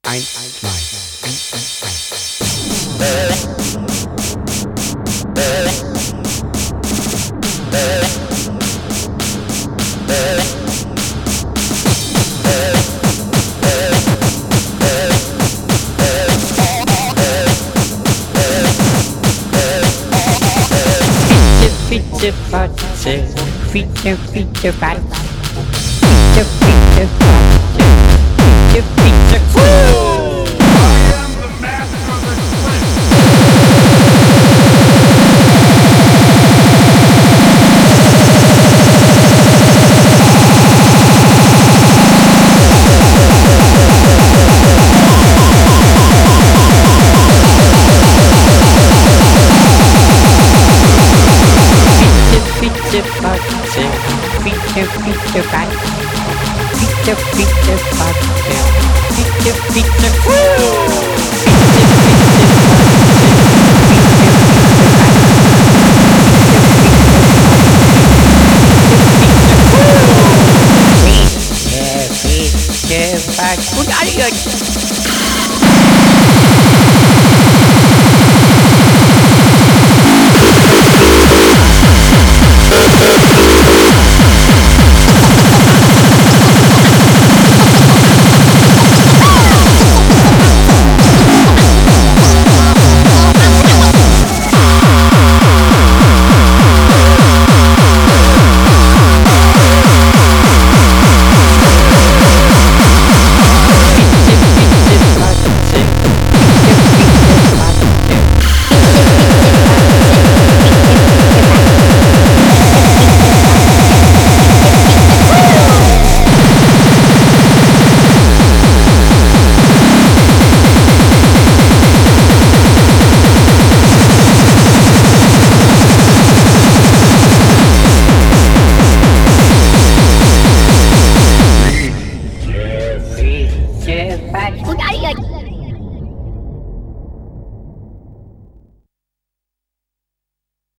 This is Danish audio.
Fitte fatte, fitte fitte fatte, fitte fitte fatte. Fitte fatte, fitte fitte fatte, fitte fitte fatte, fitte fitte fitte fatte. Und alle und alle